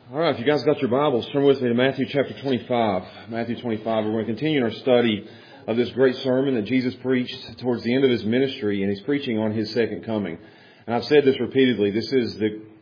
All right, if you guys got your Bibles, turn with me to Matthew chapter 25. Matthew 25, we're going to continue our study of this great sermon that Jesus preached towards the end of His ministry, and He's preaching on His second coming. And I've said this repeatedly, this is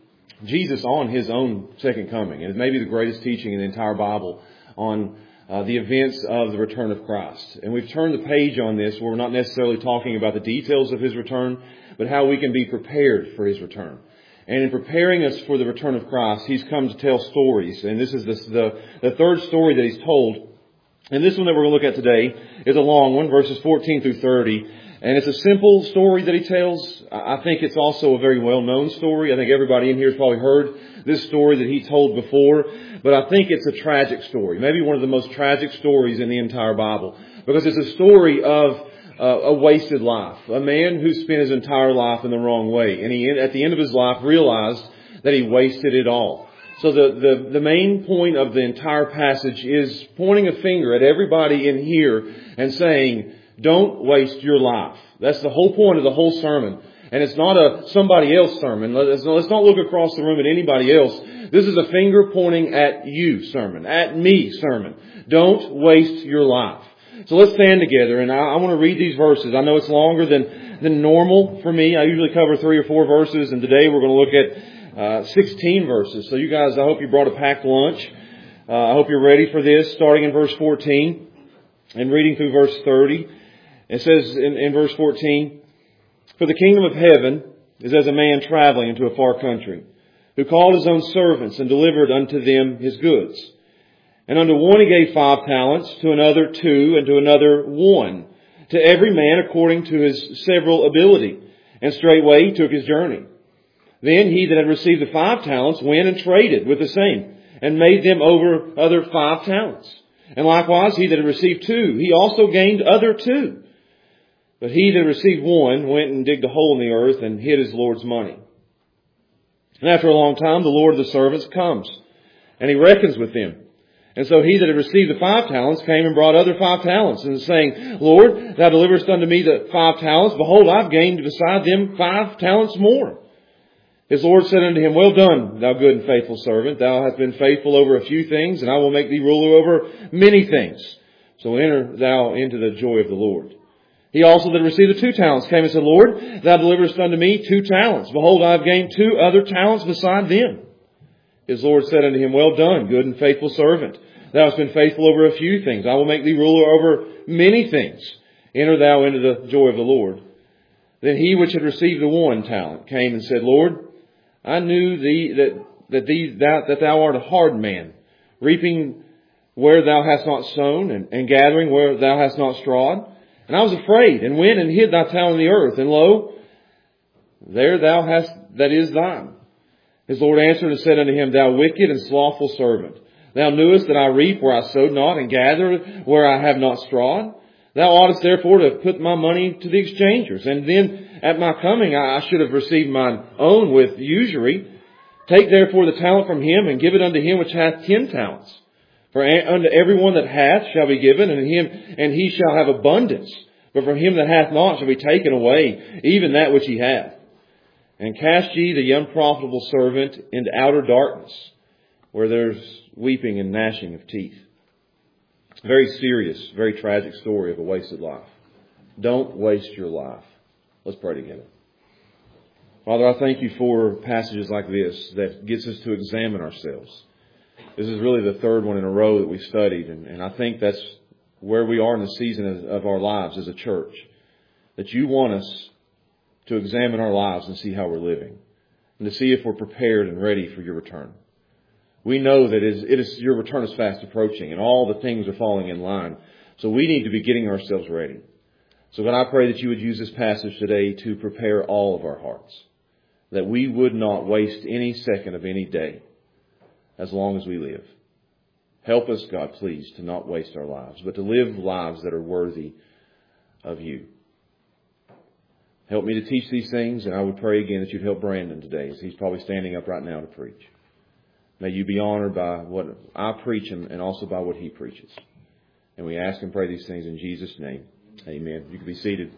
Jesus on His own second coming. And it may be the greatest teaching in the entire Bible on the events of the return of Christ. And we've turned the page on this where we're not necessarily talking about the details of His return, but how we can be prepared for His return. And in preparing us for the return of Christ, He's come to tell stories. And this is the third story that He's told. And this one that we're going to look at today is a long one, verses 14 through 30. And it's a simple story that He tells. I think it's also a very well-known story. I think everybody in here has probably heard this story that He told before. But I think it's a tragic story. Maybe one of the most tragic stories in the entire Bible. Because it's a story of a wasted life. A man who spent his entire life in the wrong way. And he, at the end of his life, realized that he wasted it all. So the main point of the entire passage is pointing a finger at everybody in here and saying, don't waste your life. That's the whole point of the whole sermon. And it's not a somebody else sermon. Let's not look across the room at anybody else. This is a finger pointing at you sermon, at me sermon. Don't waste your life. So let's stand together, and I want to read these verses. I know it's longer than normal for me. I usually cover 3 or 4 verses, and today we're going to look at 16 verses. So you guys, I hope you brought a packed lunch. I hope you're ready for this, starting in verse 14 and reading through verse 30. It says in verse 14, "For the kingdom of heaven is as a man traveling into a far country, who called his own servants and delivered unto them his goods. And unto one he gave 5 talents, to another 2, and to another 1, to every man according to his several ability. And straightway he took his journey. Then he that had received the 5 talents went and traded with the same, and made them over other 5 talents. And likewise he that had received 2, he also gained other 2. But he that received 1 went and digged a hole in the earth, and hid his Lord's money. And after a long time the Lord of the servants comes, and he reckons with them. And so he that had received the 5 talents came and brought other 5 talents, and saying, Lord, thou deliverest unto me the 5 talents. Behold, I've gained beside them 5 talents more. His Lord said unto him, Well done, thou good and faithful servant. Thou hast been faithful over a few things, and I will make thee ruler over many things. So enter thou into the joy of the Lord. He also that received the 2 talents came and said, Lord, thou deliverest unto me 2 talents. Behold, I have gained 2 other talents beside them. His Lord said unto him, Well done, good and faithful servant. Thou hast been faithful over a few things. I will make thee ruler over many things. Enter thou into the joy of the Lord. Then he which had received the 1 talent came and said, Lord, I knew thee that thou art a hard man, reaping where thou hast not sown, and gathering where thou hast not strawed. And I was afraid, and went and hid thy talent in the earth. And lo, there thou hast that is thine. His Lord answered and said unto him, Thou wicked and slothful servant, thou knewest that I reap where I sowed not, and gather where I have not strawed. Thou oughtest therefore to have put my money to the exchangers, and then at my coming I should have received mine own with usury. Take therefore the talent from him, and give it unto him which hath 10 talents. For unto every one that hath shall be given, and he shall have abundance. But from him that hath not shall be taken away even that which he hath. And cast ye the unprofitable servant into outer darkness, where there's weeping and gnashing of teeth." Very serious, very tragic story of a wasted life. Don't waste your life. Let's pray together. Father, I thank you for passages like this that gets us to examine ourselves. This is really the 3rd one in a row that we've studied, and I think that's where we are in the season of our lives as a church. That you want us to examine our lives and see how we're living, and to see if we're prepared and ready for your return. We know that your return is fast approaching, and all the things are falling in line. So we need to be getting ourselves ready. So God, I pray that you would use this passage today to prepare all of our hearts, that we would not waste any second of any day as long as we live. Help us, God, please, to not waste our lives, but to live lives that are worthy of you. Help me to teach these things, and I would pray again that you'd help Brandon today, as he's probably standing up right now to preach. May you be honored by what I preach and also by what he preaches. And we ask and pray these things in Jesus' name. Amen. You can be seated.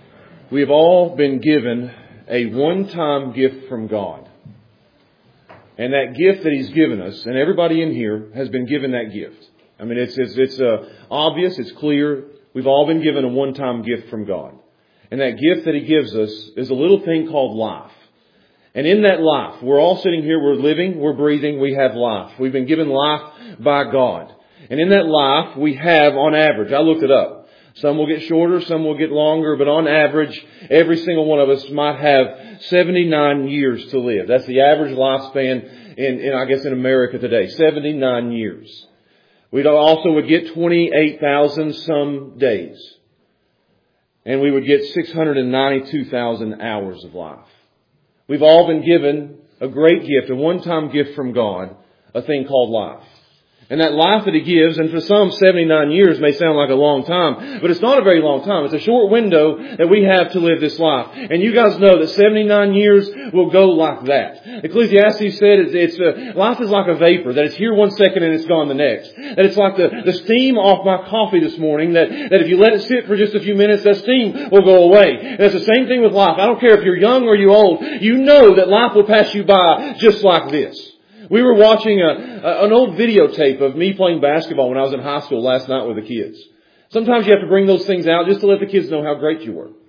We have all been given a one-time gift from God. And that gift that He's given us, and everybody in here has been given that gift. I mean, it's obvious, it's clear. We've all been given a one-time gift from God. And that gift that He gives us is a little thing called life. And in that life, we're all sitting here, we're living, we're breathing, we have life. We've been given life by God. And in that life, we have, on average, I looked it up. Some will get shorter, some will get longer, but on average, every single one of us might have 79 years to live. That's the average lifespan in America today. 79 years. We also would get 28,000 some days. And we would get 692,000 hours of life. We've all been given a great gift, a one-time gift from God, a thing called life. And that life that He gives, and for some 79 years may sound like a long time, but it's not a very long time. It's a short window that we have to live this life. And you guys know that 79 years will go like that. Ecclesiastes said life is like a vapor, that it's here one second and it's gone the next. That it's like the steam off my coffee this morning, that if you let it sit for just a few minutes, that steam will go away. And it's the same thing with life. I don't care if you're young or you're old. You know that life will pass you by just like this. We were watching an old videotape of me playing basketball when I was in high school last night with the kids. Sometimes you have to bring those things out just to let the kids know how great you were.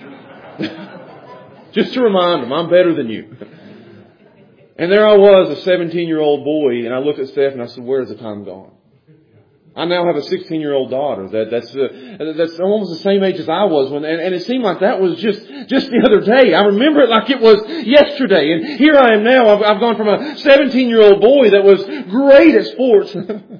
Just to remind them, I'm better than you. And there I was, a 17-year-old boy, and I looked at Steph and I said, where's the time gone? I now have a 16-year-old daughter that's almost the same age as I was when, and it seemed like that was just the other day. I remember it like it was yesterday. And here I am now. I've gone from a 17-year-old boy that was great at sports.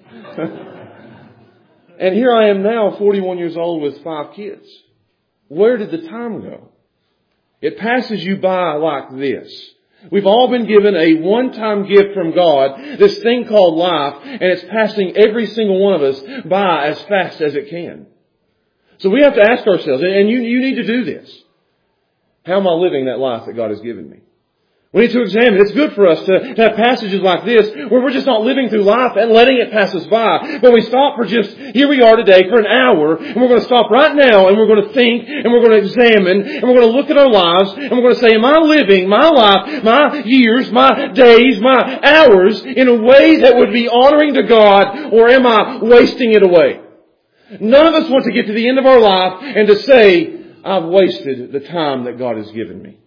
And here I am now, 41 years old with 5 kids. Where did the time go? It passes you by like this. We've all been given a one-time gift from God, this thing called life, and it's passing every single one of us by as fast as it can. So we have to ask ourselves, and you need to do this. How am I living that life that God has given me? We need to examine. It's good for us to have passages like this where we're just not living through life and letting it pass us by. But we stop for just, here we are today for an hour, and we're going to stop right now, and we're going to think, and we're going to examine, and we're going to look at our lives, and we're going to say, am I living my life, my years, my days, my hours in a way that would be honoring to God, or am I wasting it away? None of us want to get to the end of our life and to say, I've wasted the time that God has given me.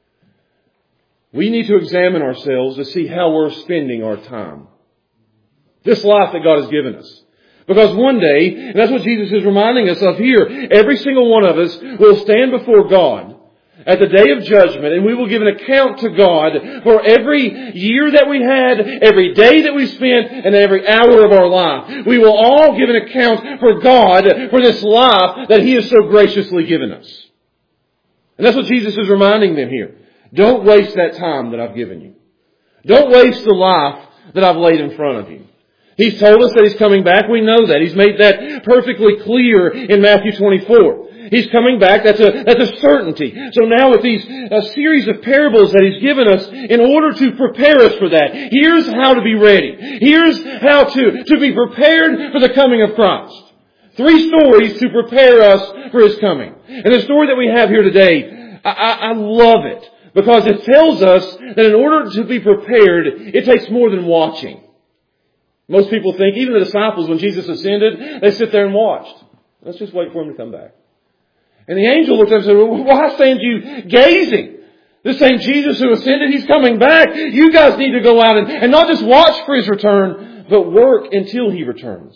We need to examine ourselves to see how we're spending our time. This life that God has given us. Because one day, and that's what Jesus is reminding us of here, every single one of us will stand before God at the day of judgment, and we will give an account to God for every year that we had, every day that we spent, and every hour of our life. We will all give an account for God for this life that He has so graciously given us. And that's what Jesus is reminding them here. Don't waste that time that I've given you. Don't waste the life that I've laid in front of you. He's told us that He's coming back. We know that. He's made that perfectly clear in Matthew 24. He's coming back. That's a certainty. So now with these series of parables that He's given us in order to prepare us for that. Here's how to be ready. Here's how to be prepared for the coming of Christ. 3 stories to prepare us for His coming. And the story that we have here today, I love it. Because it tells us that in order to be prepared, it takes more than watching. Most people think, even the disciples, when Jesus ascended, they sit there and watched. Let's just wait for Him to come back. And the angel looked up and said, well, why stand you gazing? This same Jesus who ascended, He's coming back. You guys need to go out and not just watch for His return, but work until He returns.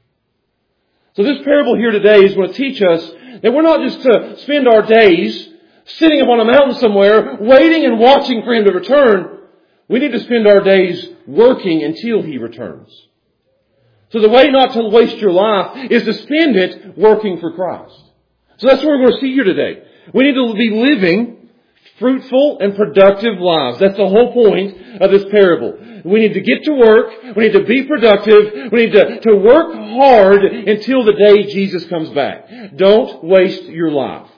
So this parable here today is going to teach us that we're not just to spend our days sitting up on a mountain somewhere, waiting and watching for Him to return. We need to spend our days working until He returns. So the way not to waste your life is to spend it working for Christ. So that's what we're going to see here today. We need to be living fruitful and productive lives. That's the whole point of this parable. We need to get to work. We need to be productive. We need to work hard until the day Jesus comes back. Don't waste your life.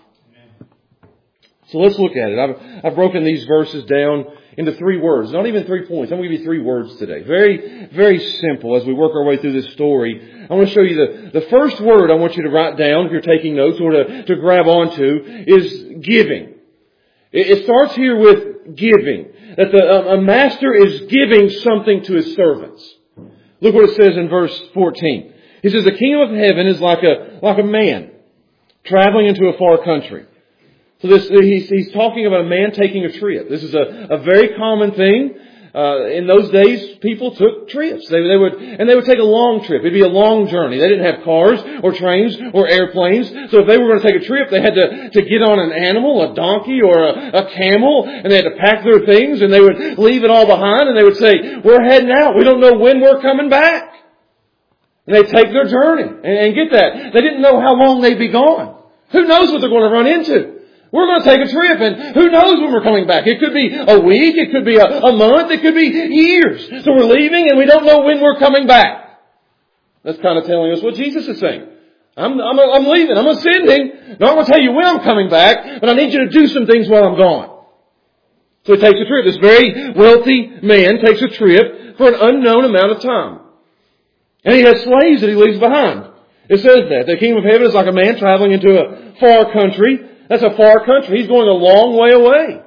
So let's look at it. I've broken these verses down into 3 words. Not even 3 points. I'm going to give you 3 words today. Very, very simple as we work our way through this story. I want to show you the first word I want you to write down if you're taking notes or to grab onto is giving. It starts here with giving. that a master is giving something to his servants. Look what it says in verse 14. He says, the kingdom of heaven is like a man traveling into a far country. So he's talking about a man taking a trip. This is a very common thing. In those days, people took trips. They would take a long trip. It'd be a long journey. They didn't have cars or trains or airplanes. So if they were going to take a trip, they had to get on an animal, a donkey or a camel, and they had to pack their things, and they would leave it all behind, and they would say, we're heading out. We don't know when we're coming back. And they'd take their journey. And get that. They didn't know how long they'd be gone. Who knows what they're going to run into? We're going to take a trip, and who knows when we're coming back. It could be a week, it could be a month, it could be years. So we're leaving, and we don't know when we're coming back. That's kind of telling us what Jesus is saying. I'm leaving, I'm ascending. Not going to tell you when I'm coming back, but I need you to do some things while I'm gone. So he takes a trip. This very wealthy man takes a trip for an unknown amount of time. And he has slaves that he leaves behind. It says that. The kingdom of heaven is like a man traveling into a far country. That's a far country. He's going a long way away.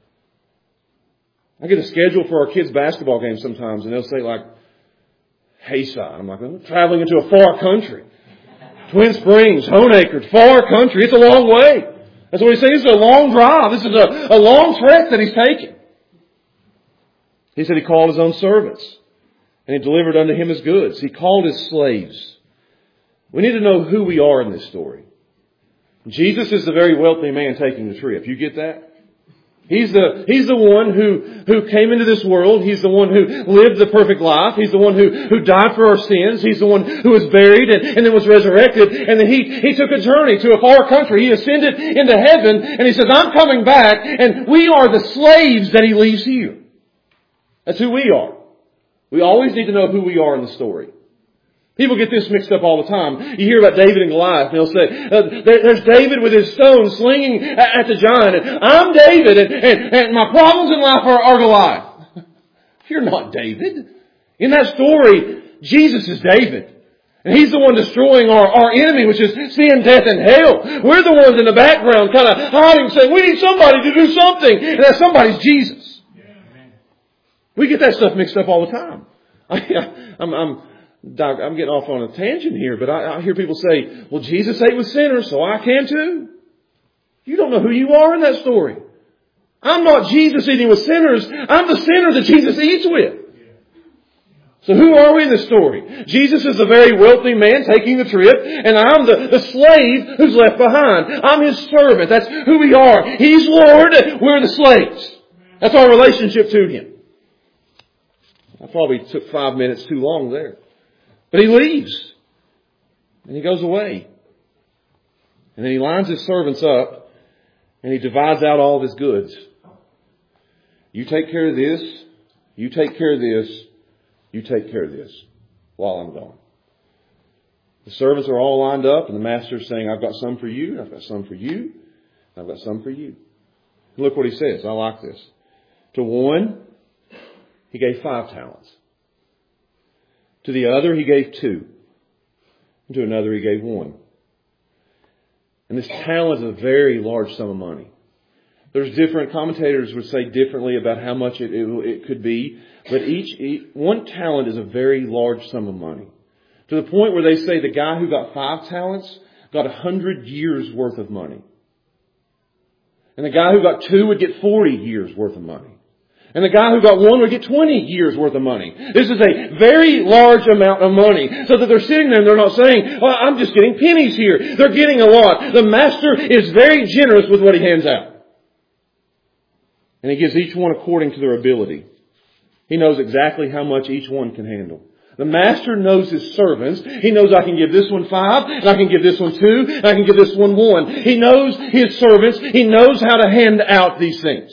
I get a schedule for our kids' basketball games sometimes, and they'll say like, Hayside. I'm like, I'm traveling into a far country. Twin Springs, Honaker, far country. It's a long way. That's what he's saying. This is a long drive. This is a long trek that he's taking. He said he called his own servants, and he delivered unto him his goods. He called his slaves. We need to know who we are in this story. Jesus is the very wealthy man taking the trip. You get that? He's the one who came into this world. He's the one who lived the perfect life. He's the one who died for our sins. He's the one who was buried and then was resurrected. And then he took a journey to a far country. He ascended into heaven, and he says, I'm coming back, and we are the slaves that he leaves here. That's who we are. We always need to know who we are in the story. People get this mixed up all the time. You hear about David and Goliath, and they'll say, there's David with his stone slinging at the giant, and I'm David, and my problems in life are Goliath. You're not David. In that story, Jesus is David. And He's the one destroying our enemy, which is sin, death, and hell. We're the ones in the background kind of hiding, saying, we need somebody to do something, and that somebody's Jesus. We get that stuff mixed up all the time. I'm getting off on a tangent here, but I hear people say, well, Jesus ate with sinners, so I can too. You don't know who you are in that story. I'm not Jesus eating with sinners. I'm the sinner that Jesus eats with. So who are we in this story? Jesus is the very wealthy man taking the trip, and I'm the slave who's left behind. I'm His servant. That's who we are. He's Lord. We're the slaves. That's our relationship to Him. I probably took 5 minutes too long there. But he leaves. And he goes away. And then he lines his servants up. And he divides out all of his goods. You take care of this. You take care of this. You take care of this. While I'm gone. The servants are all lined up. And the master's saying, I've got some for you. I've got some for you. I've got some for you. And look what he says. I like this. To one, he gave 5 talents. To the other, he gave 2. And to another, he gave 1. And this talent is a very large sum of money. There's different commentators would say differently about how much it could be. But one talent is a very large sum of money. To the point where they say the guy who got 5 talents got 100 years worth of money. And the guy who got 2 would get 40 years worth of money. And the guy who got 1 would get 20 years worth of money. This is a very large amount of money. So that they're sitting there and they're not saying, well, I'm just getting pennies here. They're getting a lot. The master is very generous with what he hands out. And he gives each one according to their ability. He knows exactly how much each one can handle. The master knows his servants. He knows I can give this one 5, and I can give this one 2, and I can give this one 1. He knows his servants. He knows how to hand out these things.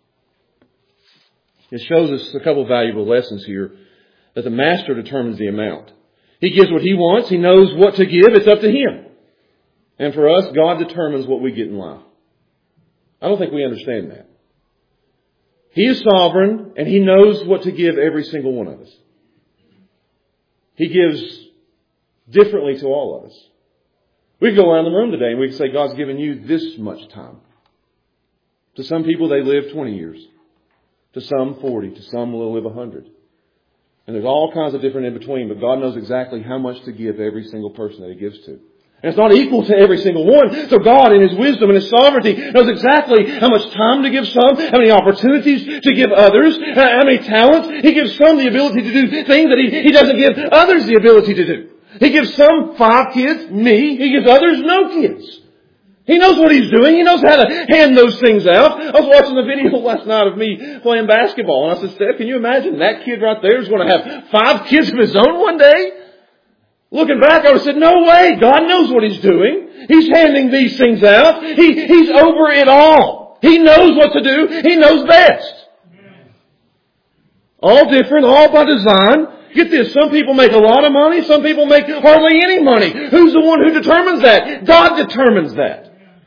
It shows us a couple of valuable lessons here, that the master determines the amount. He gives what he wants. He knows what to give. It's up to him. And for us, God determines what we get in life. I don't think we understand that. He is sovereign, and He knows what to give every single one of us. He gives differently to all of us. We can go around the room today and we can say, God's given you this much time. To some people, they live 20 years. To some 40. To some will live 100. And there's all kinds of different in between, but God knows exactly how much to give every single person that He gives to. And it's not equal to every single one. So God, in His wisdom and His sovereignty, knows exactly how much time to give some, how many opportunities to give others, how many talents. He gives some the ability to do things that He doesn't give others the ability to do. He gives some 5 kids, me. He gives others no kids. He knows what He's doing. He knows how to hand those things out. I was watching a video last night of me playing basketball. And I said, Steph, can you imagine that kid right there is going to have 5 kids of his own one day? Looking back, I would have said, no way. God knows what He's doing. He's handing these things out. He's over it all. He knows what to do. He knows best. All different, all by design. Get this, some people make a lot of money. Some people make hardly any money. Who's the one who determines that? God determines that.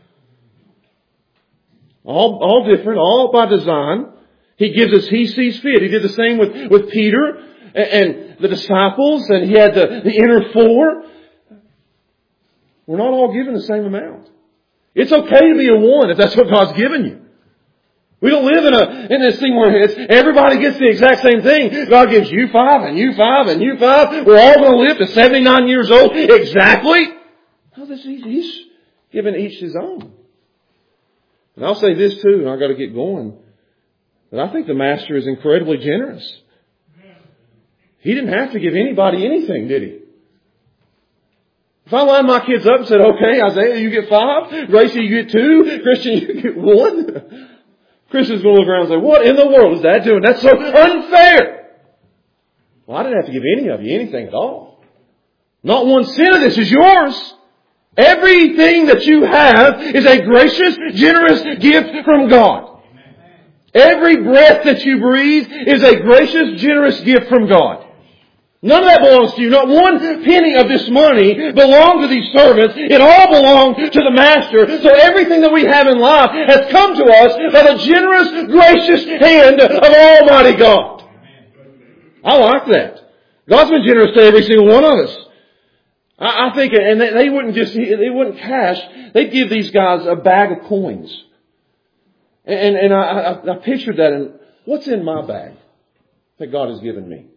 All different, all by design. He gives us He sees fit. He did the same with Peter and the disciples, and He had the inner 4. We're not all given the same amount. It's okay to be a 1 if that's what God's given you. We don't live in this thing where everybody gets the exact same thing. God gives you 5 and you 5 and you 5. We're all going to live to 79 years old exactly. No, He's given each His own. And I'll say this too, and I've got to get going, that I think the Master is incredibly generous. He didn't have to give anybody anything, did He? If I lined my kids up and said, okay, Isaiah, you get 5, Gracie, you get 2, Christian, you get 1, Christian's going to look around and say, what in the world is that doing? That's so unfair. Well, I didn't have to give any of you anything at all. Not 1 cent of this is yours. Everything that you have is a gracious, generous gift from God. Every breath that you breathe is a gracious, generous gift from God. None of that belongs to you. Not 1 penny of this money belonged to these servants. It all belonged to the Master. So everything that we have in life has come to us by the generous, gracious hand of Almighty God. I like that. God's been generous to every single one of us. I think, and they wouldn't cash, they'd give these guys a bag of coins. And I pictured that, and what's in my bag that God has given me?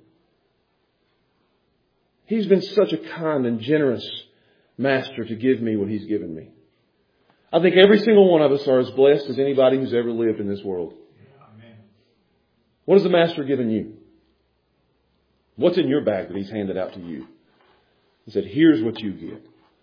He's been such a kind and generous Master to give me what He's given me. I think every single one of us are as blessed as anybody who's ever lived in this world. What has the Master given you? What's in your bag that He's handed out to you? He said, here's what you get.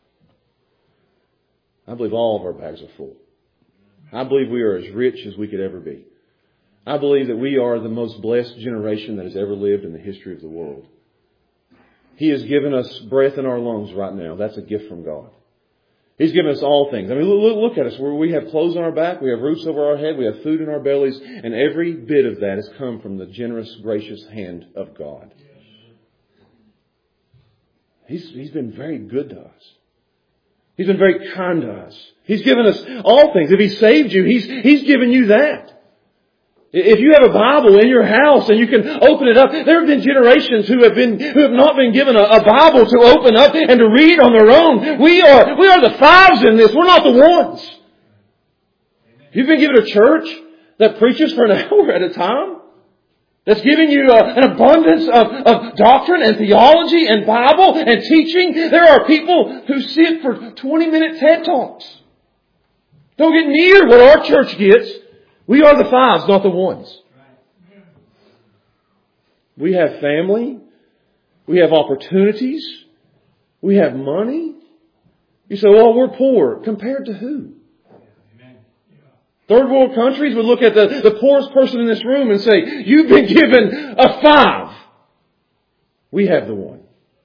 I believe all of our bags are full. I believe we are as rich as we could ever be. I believe that we are the most blessed generation that has ever lived in the history of the world. He has given us breath in our lungs right now. That's a gift from God. He's given us all things. I mean, look at us. We have clothes on our back. We have roofs over our head. We have food in our bellies. And every bit of that has come from the generous, gracious hand of God. He's been very good to us. He's been very kind to us. He's given us all things. If He saved you, He's given you that. If you have a Bible in your house and you can open it up, there have been generations who have not been given a Bible to open up and to read on their own. We are the 5s in this. We're not the 1s. You've been given a church that preaches for an hour at a time. That's giving you an abundance of doctrine and theology and Bible and teaching. There are people who sit for 20-minute TED Talks. Don't get near what our church gets. We are the 5s, not the 1s. We have family. We have opportunities. We have money. You say, well, we're poor. Compared to who? Third world countries would look at the poorest person in this room and say, you've been given a 5. We have the 1.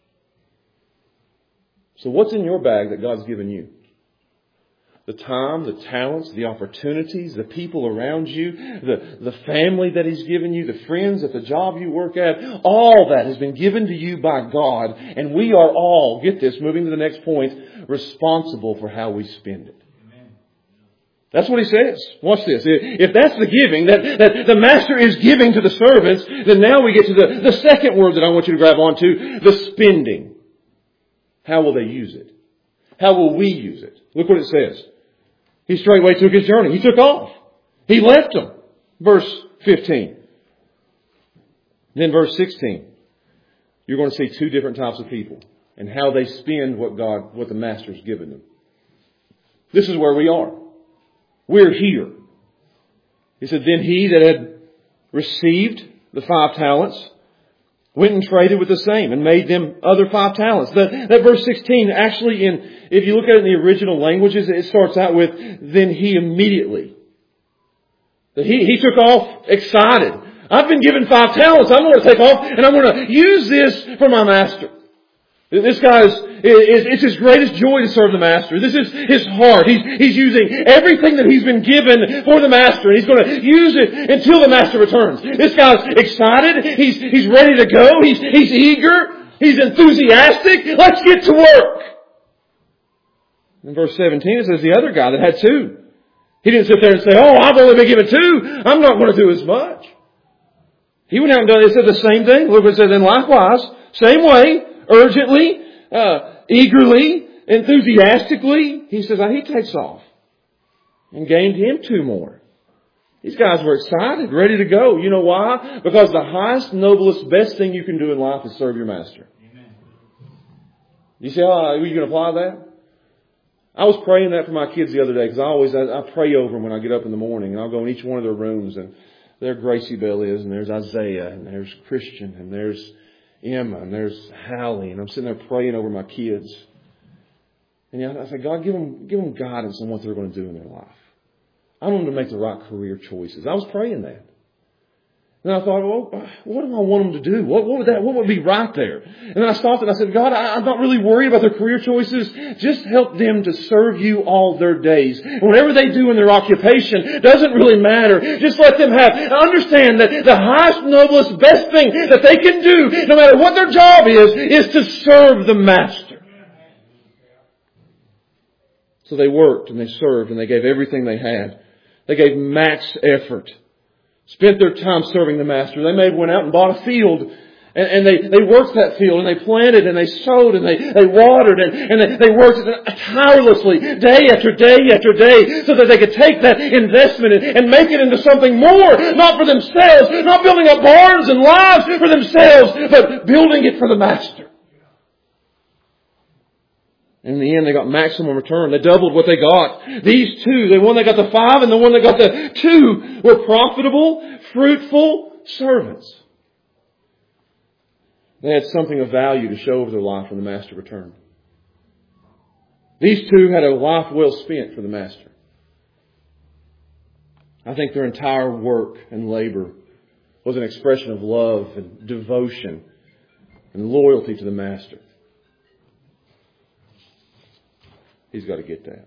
So what's in your bag that God's given you? The time, the talents, the opportunities, the people around you, the family that He's given you, the friends at the job you work at, all that has been given to you by God. And we are all, get this, moving to the next point, responsible for how we spend it. That's what He says. Watch this. If that's the giving, that the Master is giving to the servants, then now we get to the second word that I want you to grab onto, the spending. How will they use it? How will we use it? Look what it says. He straightway took his journey. He took off. He left them. Verse 15. Then verse 16. You're going to see two different types of people and how they spend what the Master's given them. This is where we are. We're here. He said, then he that had received the 5 talents went and traded with the same and made them other 5 talents. That verse 16 actually, if you look at it in the original languages, it starts out with, then he immediately. That he took off excited. I've been given 5 talents. I'm going to take off and I'm going to use this for my master. This guy it's his greatest joy to serve the master. This is his heart. He's using everything that he's been given for the master, and he's going to use it until the master returns. This guy's excited. He's ready to go. He's eager. He's enthusiastic. Let's get to work. In verse 17 it says the other guy that had 2. He didn't sit there and say, oh, I've only been given 2. I'm not going to do as much. He went out and done it. It said the same thing. Look what it says. And likewise, same way, urgently, eagerly, enthusiastically, he says, he takes off and gained him 2 more. These guys were excited, ready to go. You know why? Because the highest, noblest, best thing you can do in life is serve your master. Amen. You say, you can apply that? I was praying that for my kids the other day because I pray over them when I get up in the morning, and I'll go in each one of their rooms, and there Gracie Bell is, and there's Isaiah, and there's Christian, and there's Emma, and there's Hallie, and I'm sitting there praying over my kids. And I say, God, give them guidance on what they're going to do in their life. I want them to make the right career choices. I was praying that. And I thought, well, what do I want them to do? What would be right there? And then I stopped and I said, God, I'm not really worried about their career choices. Just help them to serve you all their days. And whatever they do in their occupation doesn't really matter. Just let them understand that the highest, noblest, best thing that they can do, no matter what their job is to serve the master. So they worked and they served and they gave everything they had. They gave max effort. Spent their time serving the master. They went out and bought a field. And they worked that field. And they planted and they sowed and they watered. And they worked tirelessly day after day after day. So that they could take that investment and make it into something more. Not for themselves. Not building up barns and lives for themselves. But building it for the master. In the end, they got maximum return. They doubled what they got. These 2, the one that got the 5 and the one that got the 2, were profitable, fruitful servants. They had something of value to show over their life when the master returned. These 2 had a life well spent for the master. I think their entire work and labor was an expression of love and devotion and loyalty to the master. He's got to get that.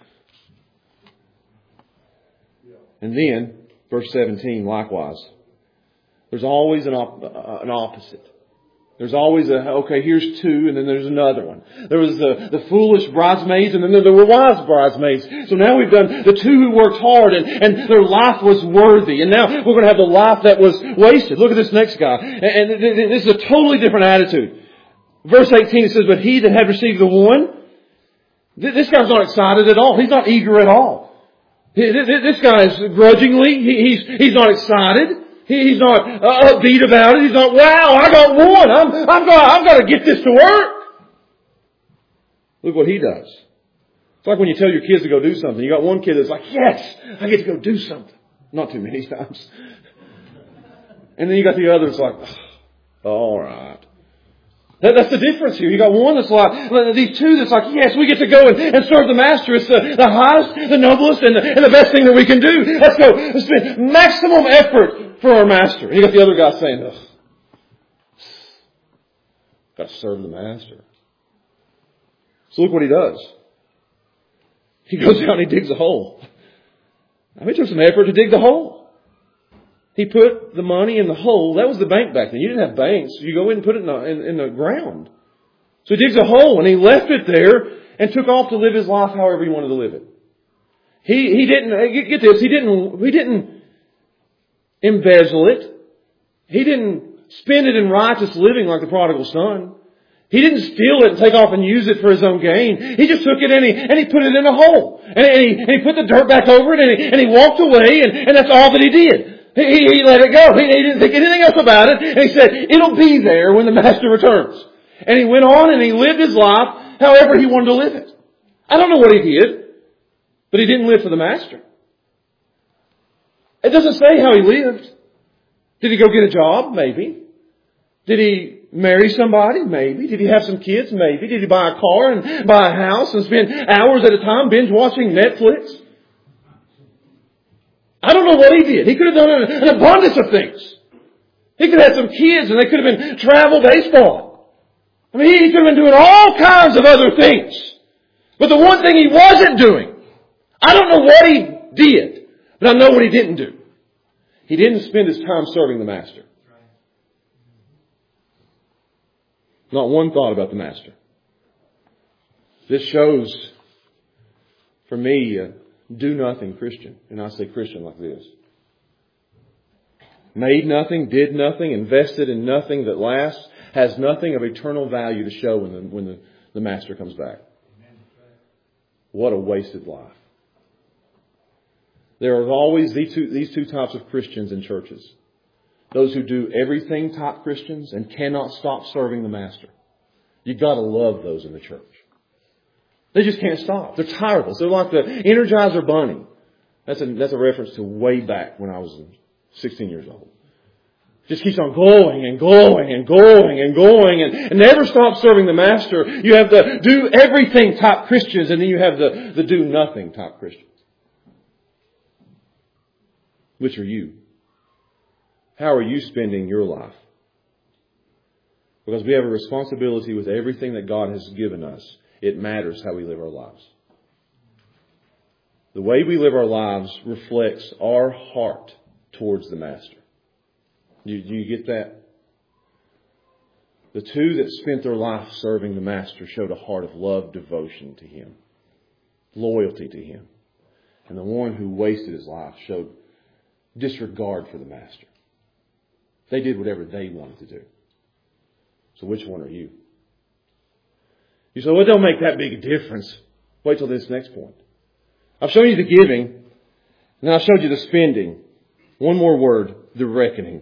And then, verse 17, likewise, there's always an opposite. There's always here's 2, and then there's another one. There was the foolish bridesmaids, and then there were wise bridesmaids. So now we've done the 2 who worked hard, and their life was worthy. And now we're going to have the life that was wasted. Look at this next guy. And this is a totally different attitude. Verse 18, it says, but he that had received the 1, this guy's not excited at all. He's not eager at all. This guy is grudgingly. He's not excited. He's not upbeat about it. He's not, wow, I got 1. I've got to get this to work. Look what he does. It's like when you tell your kids to go do something. You got one kid that's like, yes, I get to go do something. Not too many times. And then you got the other that's like, all right. That's the difference here. You got one that's like, these 2 that's like, yes, we get to go and serve the master. It's the highest, the noblest, and the best thing that we can do. Let's go. Let's spend maximum effort for our master. And you got the other guy saying, ugh, got to serve the master. So look what he does. He goes out and he digs a hole. I mean, it took some effort to dig the hole. He put the money in the hole. That was the bank back then. You didn't have banks. You go in and put it in the ground. So he digs a hole and he left it there and took off to live his life however he wanted to live it. He didn't, get this, he didn't embezzle it. He didn't spend it in righteous living like the prodigal son. He didn't steal it and take off and use it for his own gain. He just took it and he put it in a hole. And he put the dirt back over it and he walked away and that's all that he did. He let it go. He didn't think anything else about it. And he said, it'll be there when the master returns. And he went on and he lived his life however he wanted to live it. I don't know what he did, but he didn't live for the master. It doesn't say how he lived. Did he go get a job? Maybe. Did he marry somebody? Maybe. Did he have some kids? Maybe. Did he buy a car and buy a house and spend hours at a time binge watching Netflix? I don't know what he did. He could have done an abundance of things. He could have had some kids and they could have been travel baseball. I mean, he could have been doing all kinds of other things. But the one thing he wasn't doing, I don't know what he did, but I know what he didn't do. He didn't spend his time serving the master. Not one thought about the master. This shows, for me, a do-nothing Christian. And I say Christian like this. Made nothing, did nothing, invested in nothing that lasts, has nothing of eternal value to show when the master comes back. What a wasted life. There are always these two types of Christians in churches. Those who do everything type Christians and cannot stop serving the master. You've got to love those in the church. They just can't stop. They're tireless. They're like the Energizer Bunny. That's a reference to way back when I was 16 years old. Just keeps on going and going and going and going and never stops serving the master. You have the do everything type Christians and then you have the do nothing type Christians. Which are you? How are you spending your life? Because we have a responsibility with everything that God has given us. It matters how we live our lives. The way we live our lives reflects our heart towards the master. Do you get that? The two that spent their life serving the master showed a heart of love, devotion to him, loyalty to him. And the one who wasted his life showed disregard for the master. They did whatever they wanted to do. So which one are you? You say, well, it don't make that big a difference. Wait till this next point. I've shown you the giving. Now I showed you the spending. One more word, the reckoning.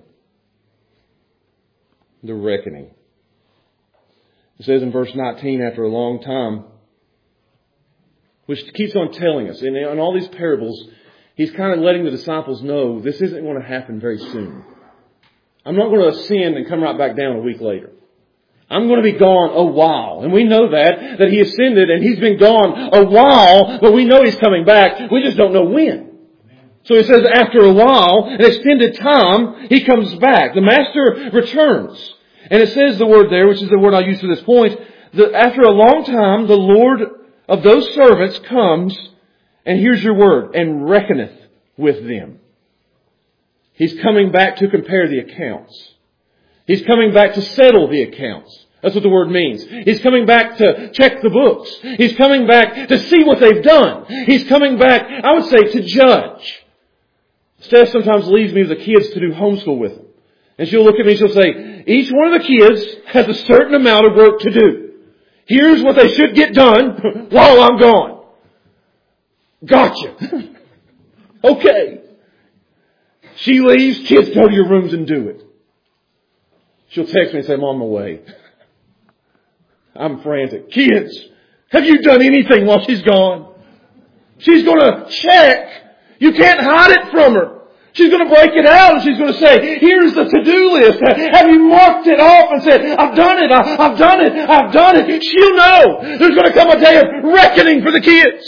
The reckoning. It says in verse 19, after a long time, which keeps on telling us, in all these parables, he's kind of letting the disciples know this isn't going to happen very soon. I'm not going to ascend and come right back down a week later. I'm going to be gone a while. And we know that he ascended and he's been gone a while, but we know he's coming back. We just don't know when. So he says after a while, an extended time, he comes back. The master returns. And it says the word there, which is the word I use for this point, that after a long time, the Lord of those servants comes, and here's your word, and reckoneth with them. He's coming back to compare the accounts. He's coming back to settle the accounts. That's what the word means. He's coming back to check the books. He's coming back to see what they've done. He's coming back, I would say, to judge. Steph sometimes leaves me with the kids to do homeschool with them. And she'll look at me and she'll say, each one of the kids has a certain amount of work to do. Here's what they should get done while I'm gone. Gotcha. Okay. She leaves, kids go to your rooms and do it. She'll text me and say, I'm on my way. I'm frantic. Kids, have you done anything while she's gone? She's going to check. You can't hide it from her. She's going to break it out and she's going to say, here's the to-do list. Have you marked it off and said, I've done it, I've done it, I've done it. She'll know. There's going to come a day of reckoning for the kids.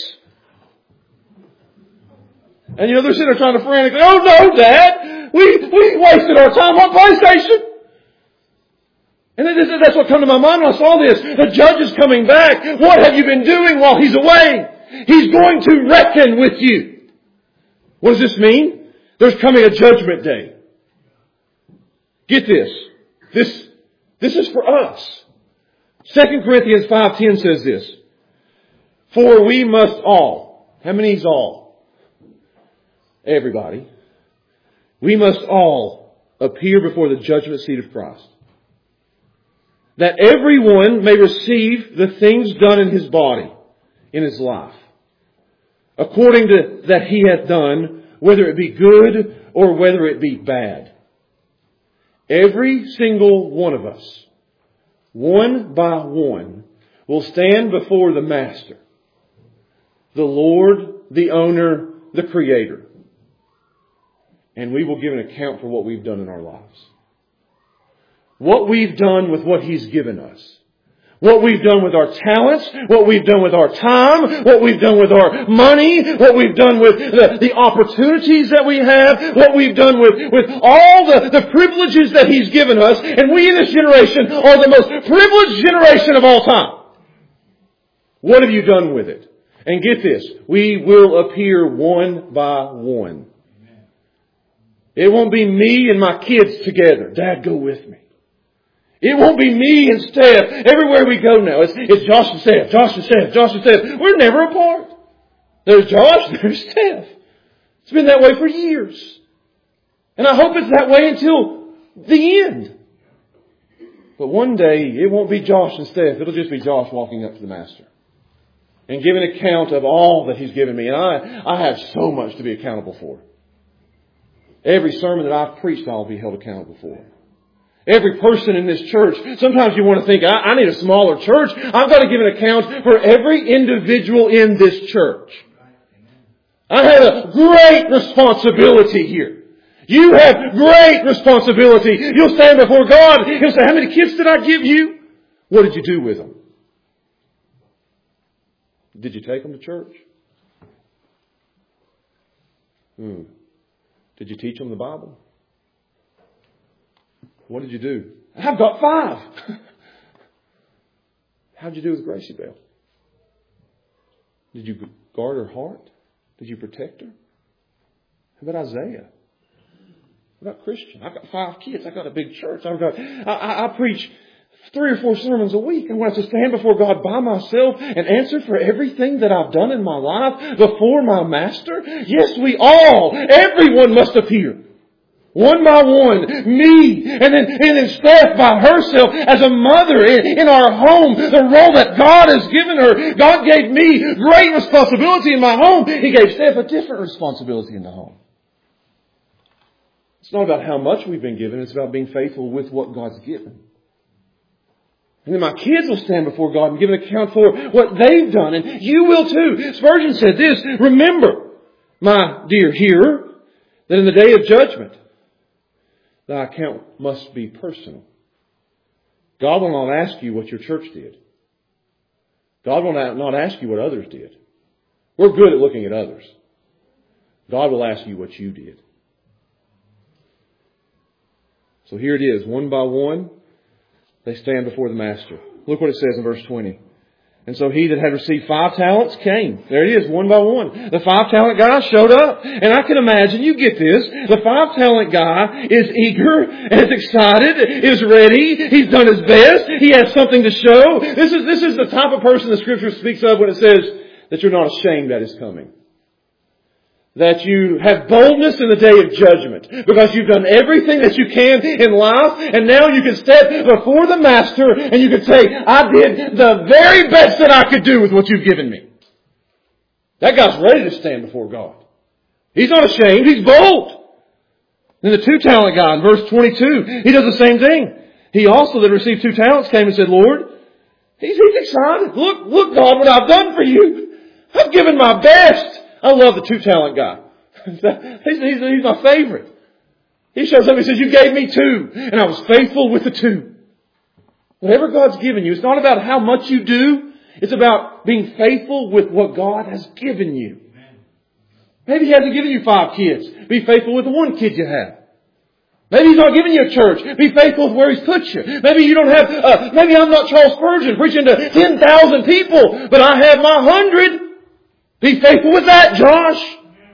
And they're sitting there trying to frantically, oh no, Dad, we wasted our time on PlayStation. And that's what came to my mind when I saw this. The judge is coming back. What have you been doing while he's away? He's going to reckon with you. What does this mean? There's coming a judgment day. Get this. This is for us. 2 Corinthians 5:10 says this. For we must all. How many is all? Everybody. We must all appear before the judgment seat of Christ, that everyone may receive the things done in his body, in his life, according to that he hath done, whether it be good or whether it be bad. Every single one of us, one by one, will stand before the Master, the Lord, the Owner, the Creator. And we will give an account for what we've done in our lives. What we've done with what He's given us. What we've done with our talents, what we've done with our time, what we've done with our money, what we've done with the opportunities that we have, what we've done with all the privileges that He's given us. And we in this generation are the most privileged generation of all time. What have you done with it? And get this, we will appear one by one. It won't be me and my kids together. Dad, go with me. It won't be me and Steph. Everywhere we go now, it's Josh and Steph, Josh and Steph, Josh and Steph. We're never apart. There's Josh, there's Steph. It's been that way for years. And I hope it's that way until the end. But one day, it won't be Josh and Steph. It'll just be Josh walking up to the Master and giving account of all that He's given me. And I have so much to be accountable for. Every sermon that I've preached, I'll be held accountable for. Every person in this church. Sometimes you want to think, I need a smaller church. I've got to give an account for every individual in this church. I have a great responsibility here. You have great responsibility. You'll stand before God. He'll say, how many kids did I give you? What did you do with them? Did you take them to church? Did you teach them the Bible? What did you do? I've got 5. How'd you do with Gracie Bell? Did you guard her heart? Did you protect her? How about Isaiah? What about Christian? I've got 5 kids. I've got a big church. I preach 3 or 4 sermons a week. I'm going to have to stand before God by myself and answer for everything that I've done in my life before my Master. Yes, everyone must appear. One by one, me, and then Steph by herself as a mother in our home, the role that God has given her. God gave me great responsibility in my home. He gave Steph a different responsibility in the home. It's not about how much we've been given. It's about being faithful with what God's given. And then my kids will stand before God and give an account for what they've done. And you will too. Spurgeon said this, remember, my dear hearer, that in the day of judgment, thy account must be personal. God will not ask you what your church did. God will not ask you what others did. We're good at looking at others. God will ask you what you did. So here it is, one by one, they stand before the Master. Look what it says in verse 20. And so he that had received 5 talents came. There it is, one by one. The 5-talent guy showed up. And I can imagine, you get this, the 5-talent guy is eager, is excited, is ready. He's done his best. He has something to show. This is the type of person the Scripture speaks of when it says that you're not ashamed at His coming. That you have boldness in the day of judgment. Because you've done everything that you can in life. And now you can step before the Master and you can say, I did the very best that I could do with what you've given me. That guy's ready to stand before God. He's not ashamed. He's bold. Then the 2-talent guy in verse 22, he does the same thing. He also that received 2 talents came and said, Lord, he's excited. Look God, what I've done for you. I've given my best. I love the 2-talent guy. He's my favorite. He shows up and says, you gave me 2. And I was faithful with the 2. Whatever God's given you, it's not about how much you do. It's about being faithful with what God has given you. Maybe He hasn't given you 5 kids. Be faithful with the 1 kid you have. Maybe He's not giving you a church. Be faithful with where He's put you. Maybe you don't have, maybe I'm not Charles Spurgeon preaching to 10,000 people, but I have my 100. Be faithful with that, Josh.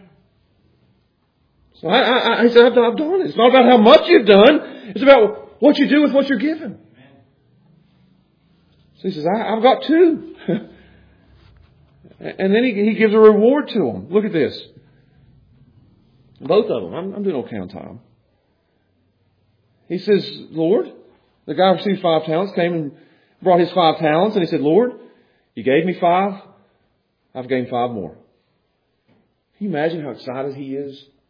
So I said, I've done it. It's not about how much you've done. It's about what you do with what you're given. So he says, I've got 2. And then he gives a reward to them. Look at this. Both of them. I'm doing okay on time. He says, Lord, the guy received 5 talents, came and brought his 5 talents. And he said, Lord, you gave me 5. I've gained 5 more. Can you imagine how excited he is?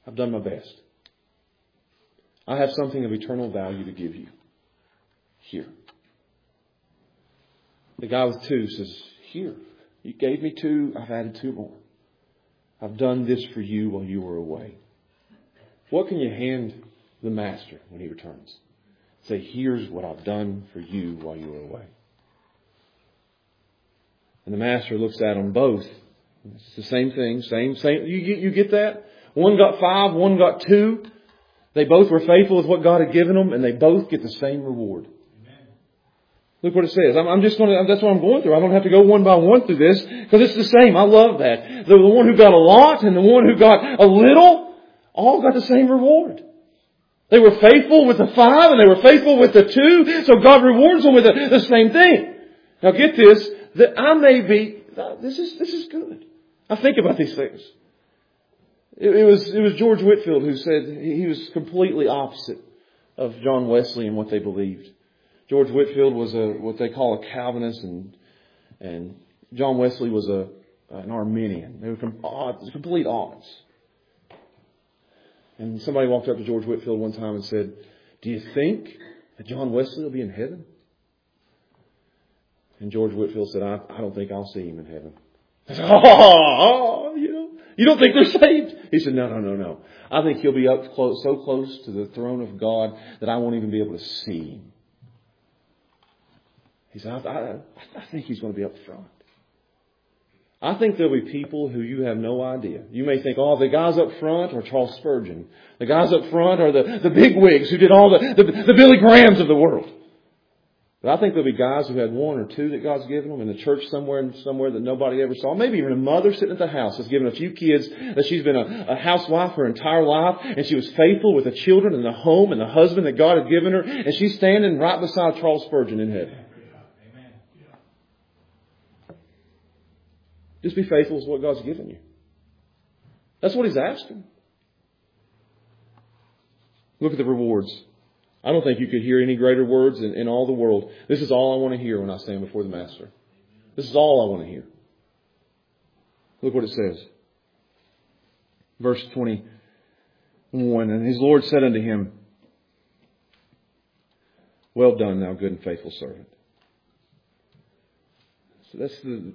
I've done my best. I have something of eternal value to give you. Here. The guy with 2 says, here. You gave me 2. I've added 2 more. I've done this for you while you were away. What can you hand the master when he returns? Say, here's what I've done for you while you were away. And the master looks at them both. It's the same thing. Same. You get that? One got 5, one got 2. They both were faithful with what God had given them, and they both get the same reward. Amen. Look what it says. That's what I'm going through. I don't have to go one by one through this, because it's the same. I love that. The one who got a lot and the one who got a little, all got the same reward. They were faithful with the 5 and they were faithful with the 2, so God rewards them with the same thing. Now get this, that I may be, this is good. I think about these things. It was George Whitefield who said he was completely opposite of John Wesley and what they believed. George Whitefield was what they call a Calvinist, and John Wesley was an Arminian. They were complete odds. And somebody walked up to George Whitefield one time and said, "Do you think that John Wesley will be in heaven?" And George Whitefield said, I don't think I'll see him in heaven. I said, you don't think they're saved? He said, no. I think he'll be up so close to the throne of God that I won't even be able to see him. He said, I think he's going to be up front. I think there'll be people who you have no idea. You may think, the guys up front are Charles Spurgeon. The guys up front are the big wigs who did all the Billy Grahams of the world. But I think there'll be guys who had 1 or 2 that God's given them in the church somewhere that nobody ever saw. Maybe even a mother sitting at the house has given a few kids that she's been a housewife her entire life, and she was faithful with the children and the home and the husband that God had given her, and she's standing right beside Charles Spurgeon in heaven. Just be faithful with what God's given you. That's what He's asking. Look at the rewards. I don't think you could hear any greater words in all the world. This is all I want to hear when I stand before the Master. This is all I want to hear. Look what it says. Verse 21. And his Lord said unto him, "Well done, thou good and faithful servant." So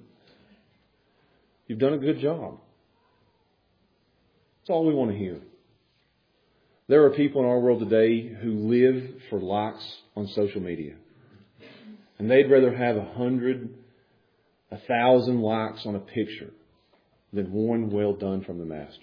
you've done a good job. That's all we want to hear. There are people in our world today who live for likes on social media. And they'd rather have 100, 1,000 likes on a picture than one well done from the Master.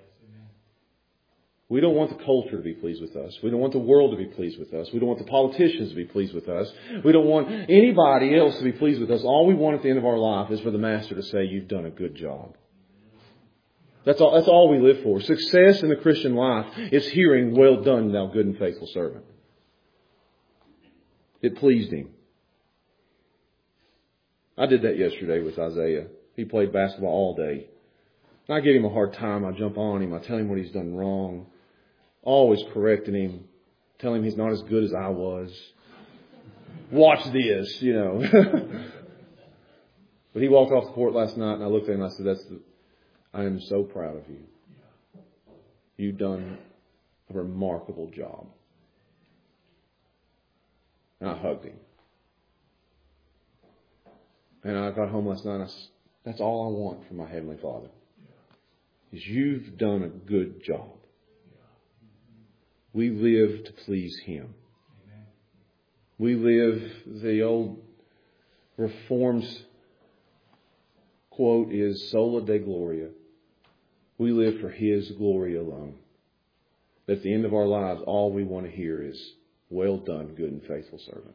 We don't want the culture to be pleased with us. We don't want the world to be pleased with us. We don't want the politicians to be pleased with us. We don't want anybody else to be pleased with us. All we want at the end of our life is for the Master to say, "You've done a good job." That's all we live for. Success in the Christian life is hearing, "Well done, thou good and faithful servant." It pleased Him. I did that yesterday with Isaiah. He played basketball all day. And I give him a hard time. I jump on him. I tell him what he's done wrong. Always correcting him. Tell him he's not as good as I was. Watch this, But he walked off the court last night and I looked at him and I said, I am so proud of you. You've done a remarkable job. And I hugged him. And I got home last night and that's all I want from my Heavenly Father. Is you've done a good job. We live to please Him. We live, the old Reformed quote is sola Deo Gloria. We live for His glory alone. At the end of our lives, all we want to hear is, "Well done, good and faithful servant."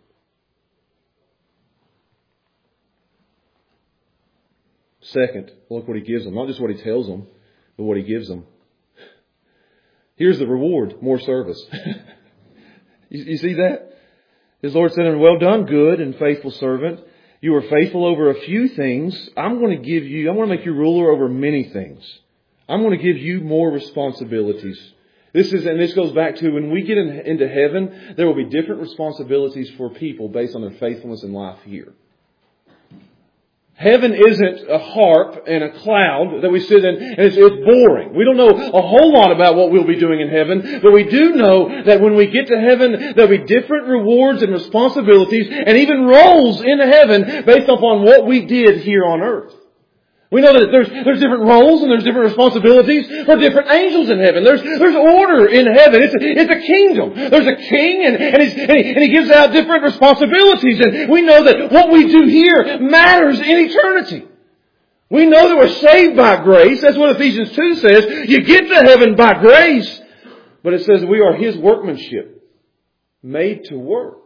Second, look what He gives them. Not just what He tells them, but what He gives them. Here's the reward, more service. You see that? His Lord said, "Well done, good and faithful servant. You were faithful over a few things. I'm going to make you ruler over many things. I'm going to give you more responsibilities." This goes back to when we get into heaven, there will be different responsibilities for people based on their faithfulness in life here. Heaven isn't a harp and a cloud that we sit in and it's boring. We don't know a whole lot about what we'll be doing in heaven, but we do know that when we get to heaven, there'll be different rewards and responsibilities and even roles in heaven based upon what we did here on earth. We know that there's different roles and there's different responsibilities for different angels in heaven. There's order in heaven. It's a kingdom. There's a king and he gives out different responsibilities. And we know that what we do here matters in eternity. We know that we're saved by grace. That's what Ephesians 2 says. You get to heaven by grace. But it says we are His workmanship, made to work.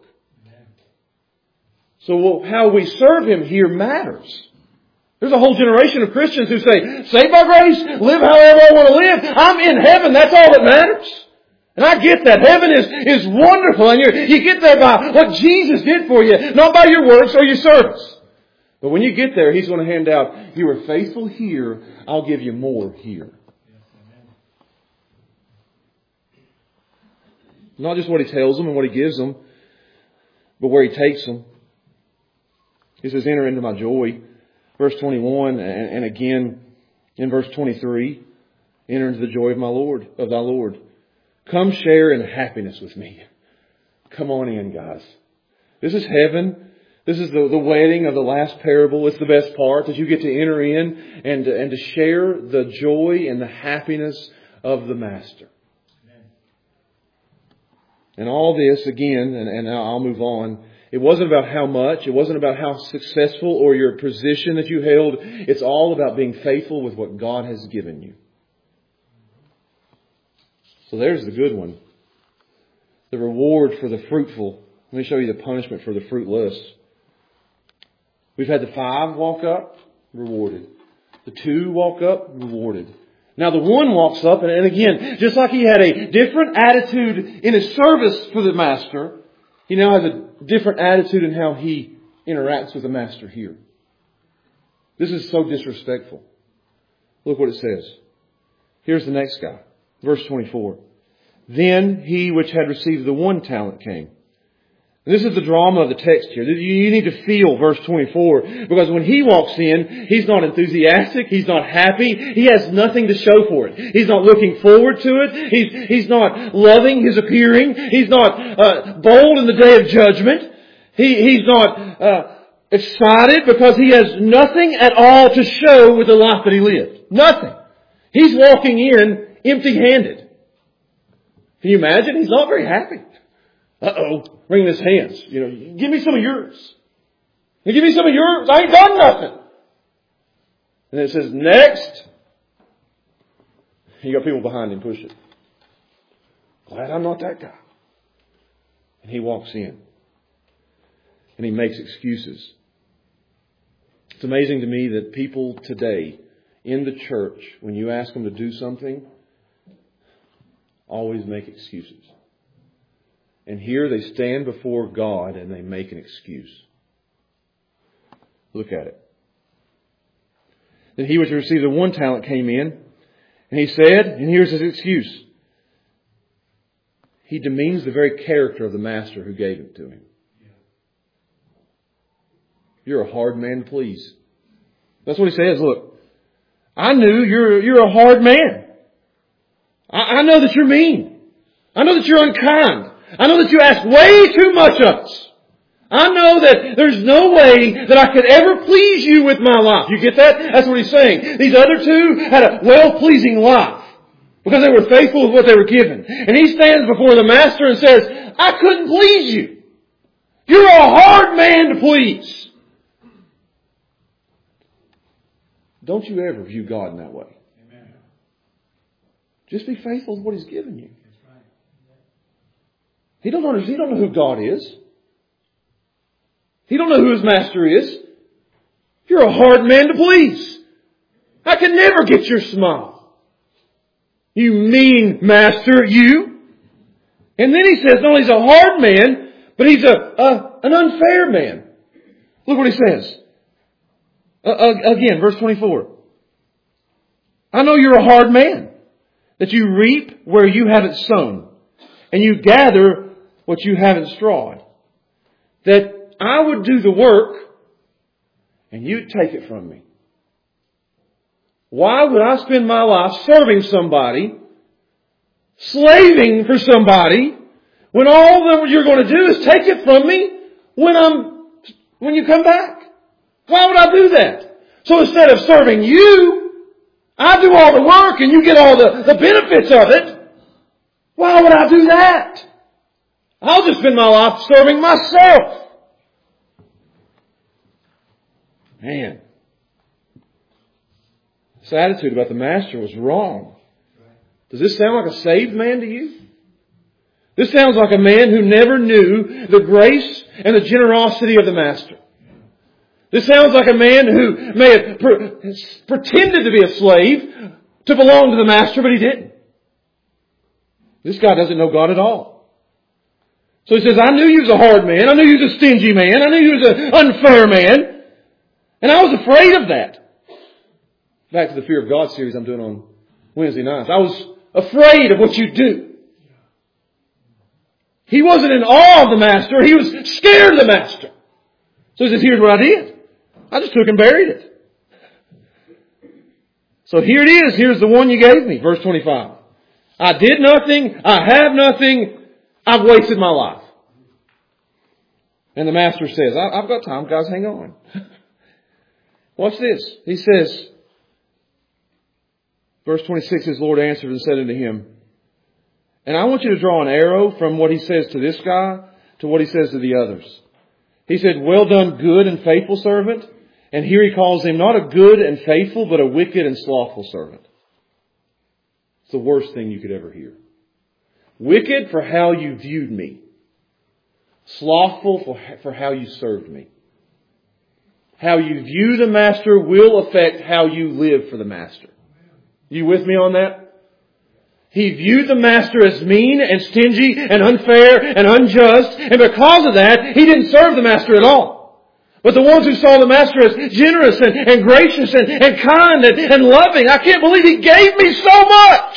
So how we serve Him here matters. There's a whole generation of Christians who say, saved by grace, live however I want to live. I'm in heaven, that's all that matters. And I get that. Heaven is wonderful, and you get there by what Jesus did for you, not by your works or your service. But when you get there, He's going to hand out, you are faithful here, I'll give you more here. Not just what He tells them and what He gives them, but where He takes them. He says, enter into my joy. Verse 21, and again in verse 23, enter into the joy of thy Lord. Come share in happiness with me. Come on in, guys. This is heaven. This is the wedding of the last parable. It's the best part, that you get to enter in and to share the joy and the happiness of the Master. Amen. And all this, again, and I'll move on, it wasn't about how much. It wasn't about how successful or your position that you held. It's all about being faithful with what God has given you. So there's the good one. The reward for the fruitful. Let me show you the punishment for the fruitless. We've had the 5 walk up, rewarded. The 2 walk up, rewarded. Now the 1 walks up, and again, just like he had a different attitude in his service for the Master, he now has a different attitude in how he interacts with the Master here. This is so disrespectful. Look what it says. Here's the next guy. Verse 24. Then he which had received the 1 talent came. And this is the drama of the text here. You need to feel verse 24. Because when he walks in, he's not enthusiastic. He's not happy. He has nothing to show for it. He's not looking forward to it. He's not loving his appearing. He's not bold in the day of judgment. He's not excited because he has nothing at all to show with the life that he lived. Nothing. He's walking in empty-handed. Can you imagine? He's not very happy. Wringing his hands. Give me some of yours. Give me some of yours. I ain't done nothing. And it says, next. You got people behind him pushing. Glad I'm not that guy. And he walks in. And he makes excuses. It's amazing to me that people today in the church, when you ask them to do something, always make excuses. And here they stand before God and they make an excuse. Look at it. Then he which received the 1 talent came in, and he said, and here's his excuse. He demeans the very character of the Master who gave it to him. You're a hard man to please. That's what he says. Look, I knew you're a hard man. I know that you're mean. I know that you're unkind. I know that you ask way too much of us. I know that there's no way that I could ever please you with my life. You get that? That's what he's saying. These other 2 had a well-pleasing life because they were faithful with what they were given. And he stands before the Master and says, I couldn't please you. You're a hard man to please. Don't you ever view God in that way. Amen. Just be faithful with what He's given you. He don't know who God is. He don't know who His Master is. You're a hard man to please. I can never get your smile. You mean Master, you. And then he says, not only he's a hard man, but he's an unfair man. Look what he says. Again, verse 24. I know you're a hard man, that you reap where you haven't sown, and you gather what you haven't strawed. That I would do the work, and you take it from me. Why would I spend my life serving somebody, slaving for somebody, when all that you're going to do is take it from me when you come back? Why would I do that? So instead of serving you, I do all the work and you get all the benefits of it. Why would I do that? I'll just spend my life serving myself. Man, this attitude about the master was wrong. Does this sound like a saved man to you? This sounds like a man who never knew the grace and the generosity of the master. This sounds like a man who may have pretended to be a slave to belong to the master, but he didn't. This guy doesn't know God at all. So he says, I knew you was a hard man. I knew you was a stingy man. I knew you was an unfair man. And I was afraid of that. Back to the Fear of God series I'm doing on Wednesday nights. I was afraid of what you do. He wasn't in awe of the master. He was scared of the master. So he says, here's what I did. I just took and buried it. So here it is. Here's the one you gave me. Verse 25. I did nothing. I have nothing. I've wasted my life. And the master says, I've got time, guys. Hang on. Watch this. He says, verse 26, his Lord answered and said unto him, and I want you to draw an arrow from what he says to this guy to what he says to the others. He said, well done, good and faithful servant. And here he calls him not a good and faithful, but a wicked and slothful servant. It's the worst thing you could ever hear. Wicked for how you viewed me. Slothful for how you served me. How you view the master will affect how you live for the master. You with me on that? He viewed the master as mean and stingy and unfair and unjust. And because of that, he didn't serve the master at all. But the ones who saw the master as generous and gracious and kind and loving, I can't believe he gave me so much,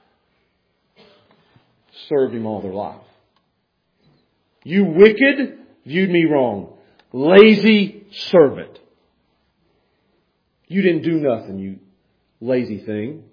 served him all their life. You wicked viewed me wrong. Lazy servant. You didn't do nothing, you lazy thing.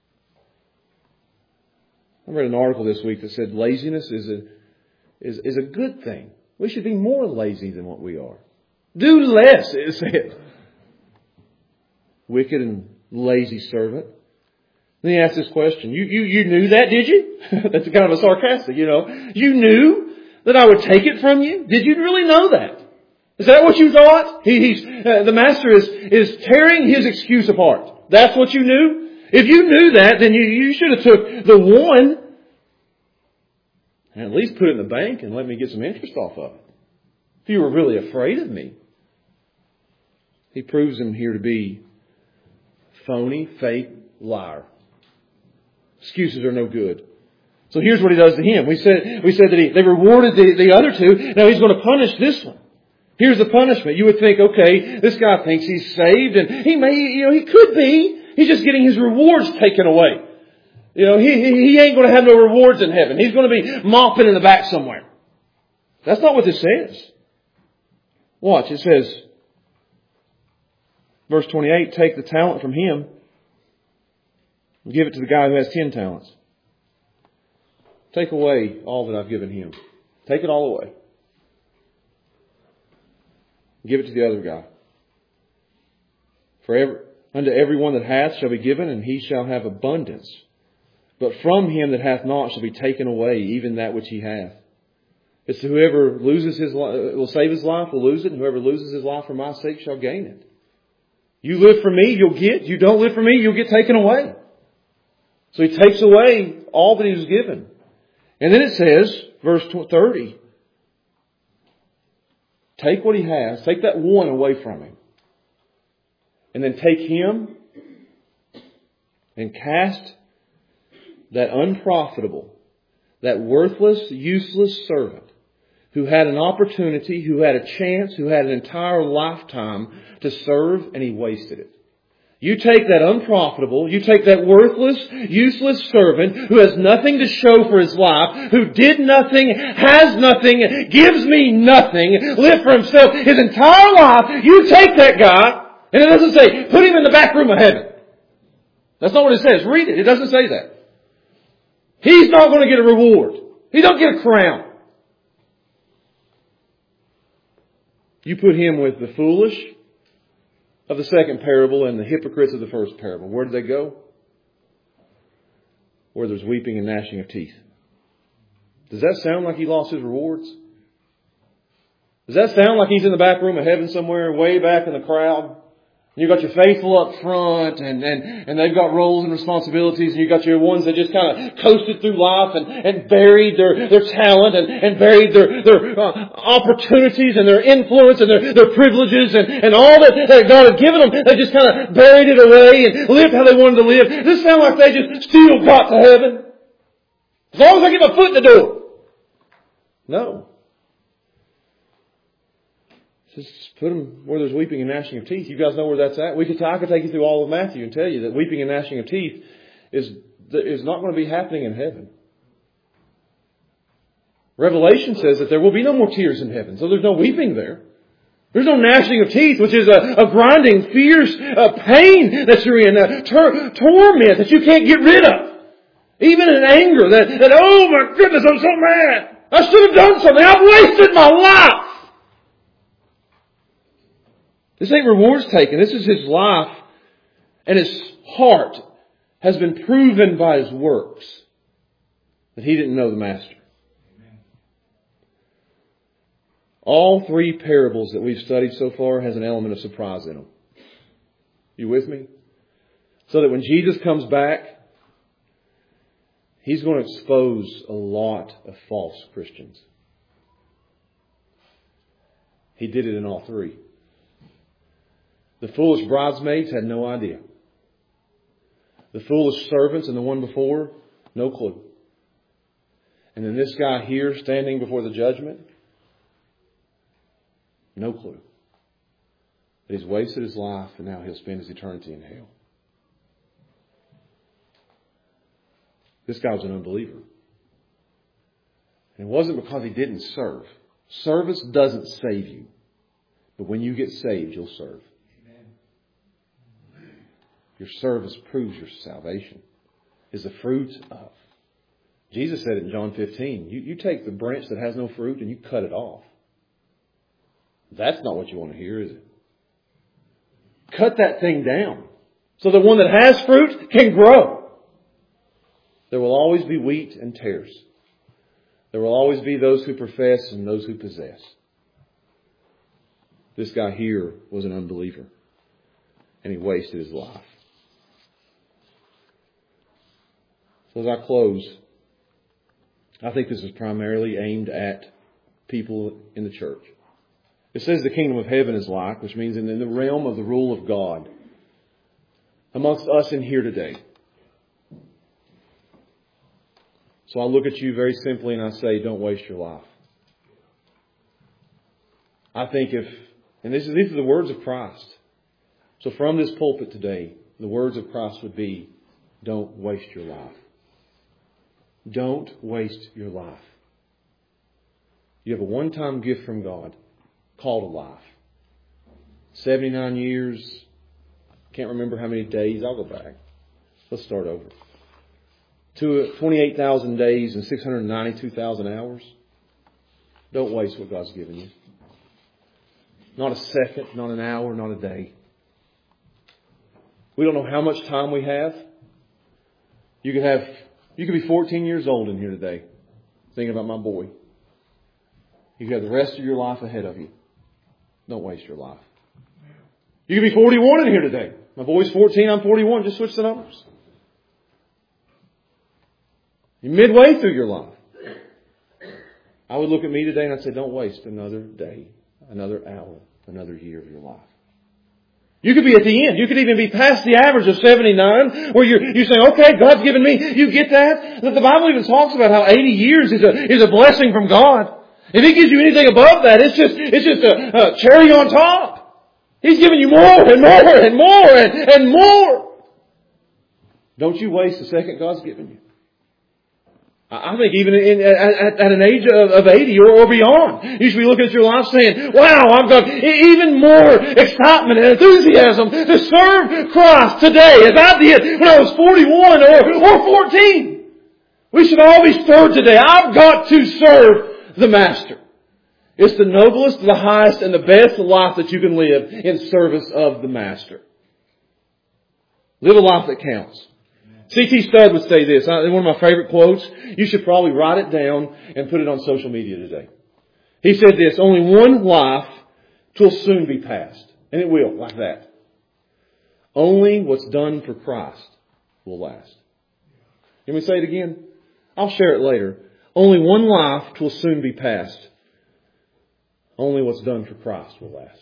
I read an article this week that said laziness is a good thing. We should be more lazy than what we are. Do less, it said. Wicked and lazy servant. Then he asked this question. You knew that, did you? That's kind of a sarcastic, You knew that I would take it from you? Did you really know that? Is that what you thought? The master is tearing his excuse apart. That's what you knew? If you knew that, then you should have took the one and at least put it in the bank and let me get some interest off of it. If you were really afraid of me. He proves him here to be phony, fake, liar. Excuses are no good. So here's what he does to him. We said that they rewarded the other two. Now he's going to punish this one. Here's the punishment. You would think, okay, this guy thinks he's saved and he could be. He's just getting his rewards taken away. He ain't going to have no rewards in heaven. He's going to be mopping in the back somewhere. That's not what this says. Watch, it says, verse 28, take the talent from him and give it to the guy who has 10 talents. Take away all that I've given him. Take it all away. Give it to the other guy. Unto everyone that hath shall be given, and he shall have abundance. But from him that hath not shall be taken away, even that which he hath. It's whoever loses will save his life will lose it, and whoever loses his life for my sake shall gain it. You live for me, you'll get. You don't live for me, you'll get taken away. So he takes away all that he was given. And then it says, verse 30, take what he has, take that one away from him. And then take him and cast that unprofitable, that worthless, useless servant who had an opportunity, who had a chance, who had an entire lifetime to serve, and he wasted it. You take that unprofitable, you take that worthless, useless servant who has nothing to show for his life, who did nothing, has nothing, gives me nothing, lived for himself his entire life. You take that guy, and it doesn't say, put him in the back room of heaven. That's not what it says. Read it. It doesn't say that. He's not going to get a reward. He don't get a crown. You put him with the foolish of the second parable and the hypocrites of the first parable. Where do they go? Where there's weeping and gnashing of teeth. Does that sound like he lost his rewards? Does that sound like he's in the back room of heaven somewhere, way back in the crowd? You got your faithful up front, and they've got roles and responsibilities, and you got your ones that just kind of coasted through life and buried their talent and buried their opportunities and their influence and their privileges and all that God had given them. They just kind of buried it away and lived how they wanted to live. Does this sound like they just still got to heaven? As long as I get my foot in the door. No. Just put them where there's weeping and gnashing of teeth. You guys know where that's at? I could take you through all of Matthew and tell you that weeping and gnashing of teeth is not going to be happening in heaven. Revelation says that there will be no more tears in heaven. So there's no weeping there. There's no gnashing of teeth, which is a grinding, fierce pain that you're in, a torment that you can't get rid of. Even in anger, that oh my goodness, I'm so mad. I should have done something. I've wasted my life. This ain't rewards taken. This is his life, and his heart has been proven by his works that he didn't know the Master. Amen. All three parables that we've studied so far has an element of surprise in them. You with me? So that when Jesus comes back, he's going to expose a lot of false Christians. He did it in all three. The foolish bridesmaids had no idea. The foolish servants and the one before, no clue. And then this guy here standing before the judgment, no clue. That he's wasted his life and now he'll spend his eternity in hell. This guy was an unbeliever. And it wasn't because he didn't serve. Service doesn't save you. But when you get saved, you'll serve. Your service proves your salvation. Is the fruit of. Jesus said it in John 15. You take the branch that has no fruit and you cut it off. That's not what you want to hear, is it? Cut that thing down. So the one that has fruit can grow. There will always be wheat and tares. There will always be those who profess and those who possess. This guy here was an unbeliever. And he wasted his life. So as I close, I think this is primarily aimed at people in the church. It says the kingdom of heaven is like, which means in the realm of the rule of God amongst us in here today. So I look at you very simply and I say, don't waste your life. I think these are the words of Christ. So from this pulpit today, the words of Christ would be, don't waste your life. Don't waste your life. You have a one-time gift from God called a life. 79 years. Can't remember how many days. I'll go back. Let's start over. 28,000 days and 692,000 hours. Don't waste what God's given you. Not a second, not an hour, not a day. We don't know how much time we have. You could be 14 years old in here today, thinking about my boy. You have the rest of your life ahead of you. Don't waste your life. You could be 41 in here today. My boy's 14, I'm 41. Just switch the numbers. You're midway through your life. I would look at me today and I'd say, don't waste another day, another hour, another year of your life. You could be at the end. You could even be past the average of 79 where you're saying, okay, God's given me. You get that? The Bible even talks about how 80 years is a blessing from God. If He gives you anything above that, it's just a cherry on top. He's giving you more and more and more and more. Don't you waste the second God's given you. I think even at an age of 80 or beyond, you should be looking at your life saying, wow, I've got even more excitement and enthusiasm to serve Christ today as I did when I was 41 or 14. We should all be stirred today. I've got to serve the Master. It's the noblest, the highest, and the best life that you can live in service of the Master. Live a life that counts. C.T. Studd would say this, one of my favorite quotes. You should probably write it down and put it on social media today. He said this, only one life will soon be passed. And it will, like that. Only what's done for Christ will last. Can we say it again? I'll share it later. Only one life will soon be passed. Only what's done for Christ will last.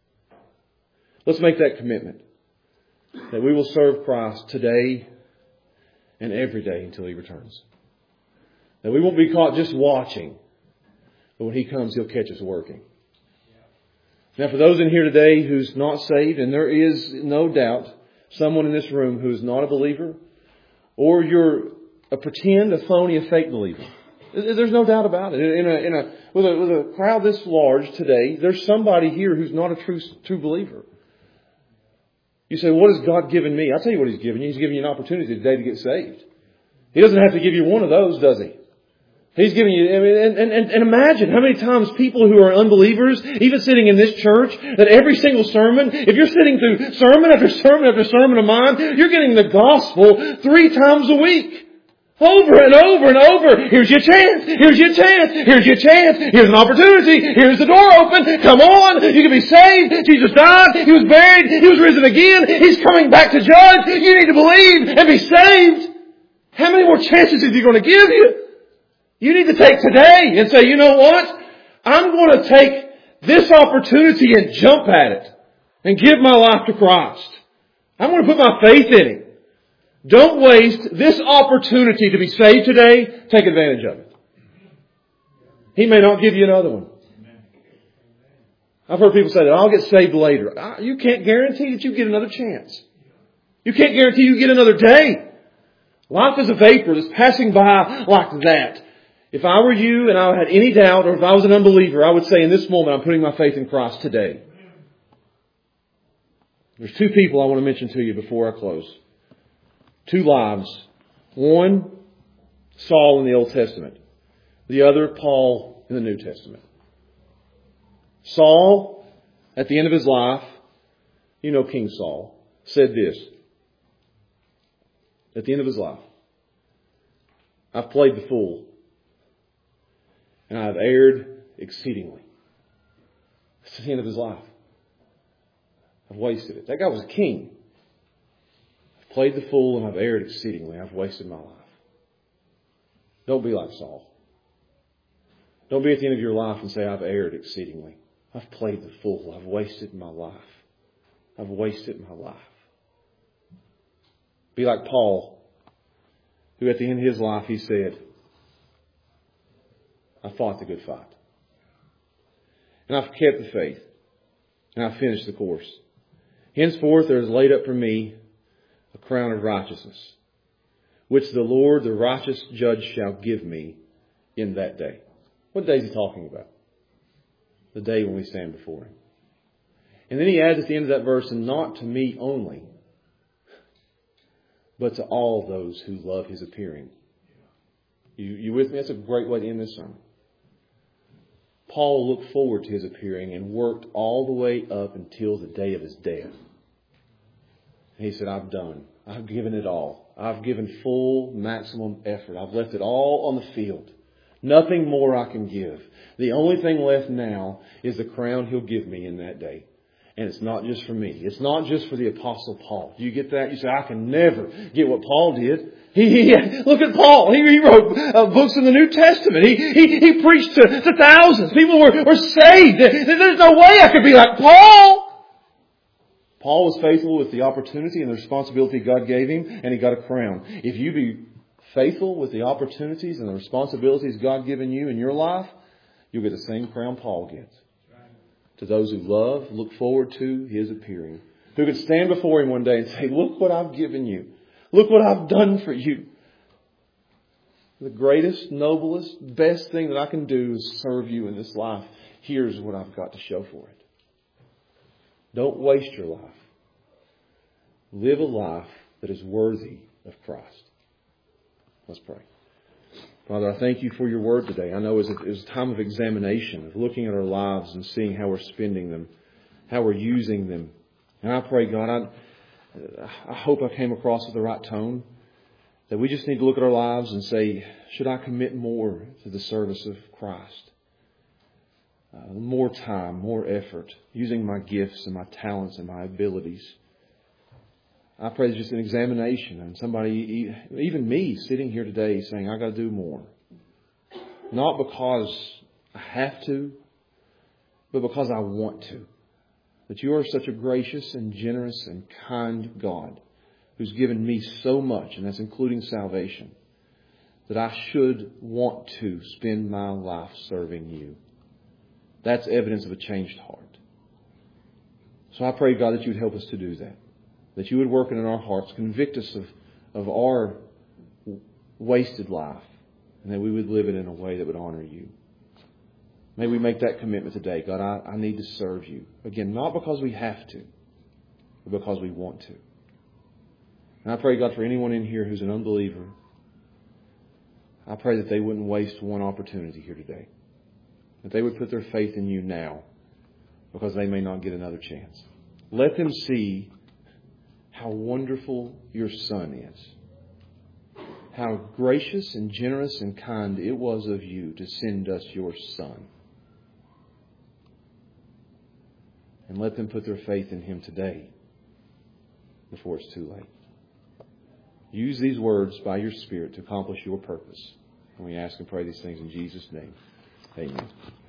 Let's make that commitment. That we will serve Christ today and every day until He returns. That we won't be caught just watching, but when He comes, He'll catch us working. Now, for those in here today who's not saved, and there is no doubt someone in this room who is not a believer, or you're a pretend, a phony, a fake believer. There's no doubt about it. With a crowd this large today, there's somebody here who's not a true believer. You say, what has God given me? I'll tell you what He's given you. He's given you an opportunity today to get saved. He doesn't have to give you one of those, does He? He's giving you, and imagine how many times people who are unbelievers, even sitting in this church, that every single sermon, if you're sitting through sermon after sermon after sermon of mine, you're getting the gospel 3 times a week. Over and over and over. Here's your chance. Here's your chance. Here's your chance. Here's an opportunity. Here's the door open. Come on. You can be saved. Jesus died. He was buried. He was risen again. He's coming back to judge. You need to believe and be saved. How many more chances is He going to give you? You need to take today and say, you know what? I'm going to take this opportunity and jump at it and give my life to Christ. I'm going to put my faith in Him. Don't waste this opportunity to be saved today. Take advantage of it. He may not give you another one. I've heard people say that I'll get saved later. You can't guarantee that you get another chance. You can't guarantee you get another day. Life is a vapor that's passing by like that. If I were you and I had any doubt, or if I was an unbeliever, I would say in this moment I'm putting my faith in Christ today. There's 2 people I want to mention to you before I close. 2 lives. One, Saul in the Old Testament. The other, Paul in the New Testament. Saul, at the end of his life, you know King Saul, said this. At the end of his life, I've played the fool, and I've erred exceedingly. That's the end of his life. I've wasted it. That guy was a king. Played the fool and I've erred exceedingly. I've wasted my life. Don't be like Saul. Don't be at the end of your life and say, I've erred exceedingly. I've played the fool. I've wasted my life. I've wasted my life. Be like Paul, who at the end of his life, he said, I fought the good fight. And I've kept the faith. And I've finished the course. Henceforth there is laid up for me a crown of righteousness, which the Lord, the righteous judge, shall give me in that day. What day is He talking about? The day when we stand before Him. And then he adds at the end of that verse, and not to me only, but to all those who love His appearing. You with me? That's a great way to end this sermon. Paul looked forward to His appearing and worked all the way up until the day of his death. And he said, I've done. I've given it all. I've given full maximum effort. I've left it all on the field. Nothing more I can give. The only thing left now is the crown He'll give me in that day. And it's not just for me. It's not just for the Apostle Paul. Do you get that? You say, I can never get what Paul did. Look at Paul. He wrote books in the New Testament. He preached to thousands. People were saved. There's no way I could be like Paul. Paul was faithful with the opportunity and the responsibility God gave him, and he got a crown. If you be faithful with the opportunities and the responsibilities God given you in your life, you'll get the same crown Paul gets. to those who love, look forward to His appearing. Who could stand before Him one day and say, look what I've given you. Look what I've done for you. The greatest, noblest, best thing that I can do is serve you in this life. Here's what I've got to show for it. Don't waste your life. Live a life that is worthy of Christ. Let's pray. Father, I thank You for Your word today. I know it was a time of examination, of looking at our lives and seeing how we're spending them, how we're using them. And I pray, God, I hope I came across with the right tone, that we just need to look at our lives and say, should I commit more to the service of Christ? More time, more effort, using my gifts and my talents and my abilities. I pray it's just an examination, and somebody, even me, sitting here today saying, I got to do more. Not because I have to, but because I want to. That You are such a gracious and generous and kind God who's given me so much, and that's including salvation, that I should want to spend my life serving You. That's evidence of a changed heart. So I pray, God, that You would help us to do that. That You would work in our hearts, convict us of our wasted life, and that we would live it in a way that would honor You. May we make that commitment today. God, I need to serve You. Again, not because we have to, but because we want to. And I pray, God, for anyone in here who's an unbeliever, I pray that they wouldn't waste one opportunity here today. That they would put their faith in You now, because they may not get another chance. Let them see how wonderful Your Son is. How gracious and generous and kind it was of You to send us Your Son. And let them put their faith in Him today before it's too late. Use these words by Your Spirit to accomplish Your purpose. And we ask and pray these things in Jesus' name. Amen.